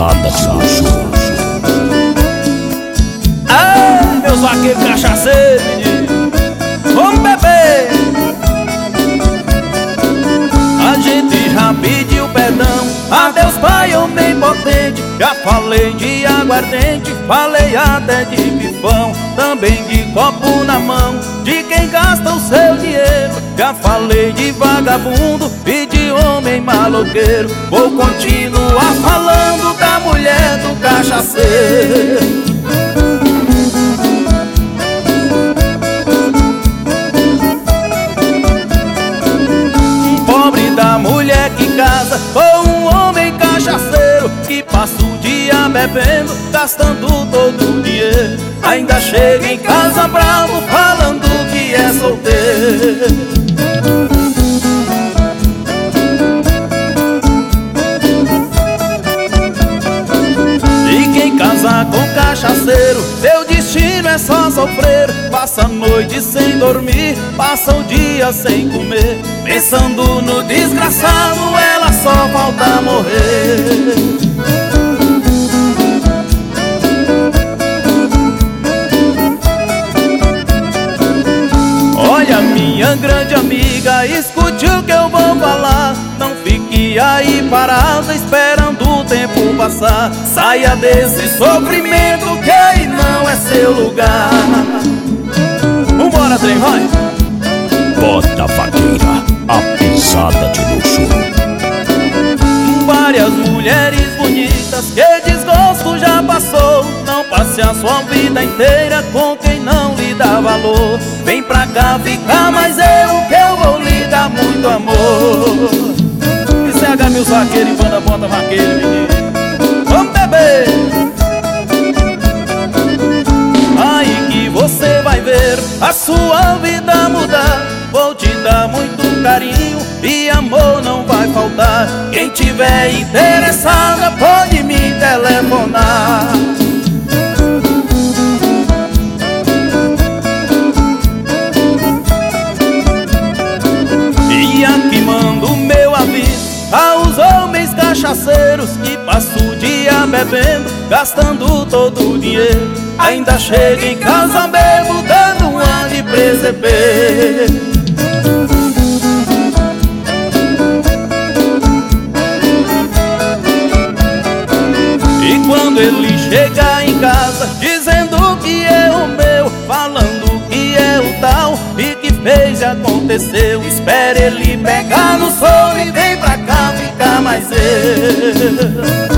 pisada de luxo. Ai, meus vaqueiros cachaceiros, menino, vamos beber. A gente já pediu perdão, adeus pai, homem potente. Já falei de aguardente, falei até de pifão, também de copo na mão, de quem gasta o seu dinheiro. Já falei de vagabundo e de homem maloqueiro. Vou continuar falando da mulher do cachaceiro. Pobre da mulher que casa com um homem cachaceiro, que passa o dia bebendo, gastando todo o dinheiro. Ainda chega em casa bravo, falando que é solteiro. E quem casa com cachaceiro, seu destino é só sofrer. Passa a noite sem dormir, passa o dia sem comer, pensando no desgraçado, ela só falta morrer. Olha, minha grande amiga, escute o que eu vou falar. Não fique aí parada esperando o tempo passar. Saia desse sofrimento que aí não é seu lugar. Vambora, trem, vai! Bota vaqueira, a pisada de luxo. Várias mulheres bonitas, que desgosto já passou. Não passe a sua vida inteira com quem não lhe dá valor. Vem pra cá ficar mais eu, que eu vou lhe dar muito amor. Isso é H1000 vaqueiro e banda bota vaqueiro, menino. Vamos beber! Aí que você vai ver a sua vida mudar. Vou te dar muito carinho e amor não vai faltar. Quem tiver interessada pode me telefonar. E aqui mando meu aviso aos homens cachaceiros, que passam o dia bebendo, gastando todo o dinheiro. Ainda chega em casa bebo, dando um ano de presepeiro. E quando ele chega em casa, dizendo que é o meu, falando que é o tal e que fez e aconteceu, espere ele pegar no sono e vem pra cá ficar mais eu.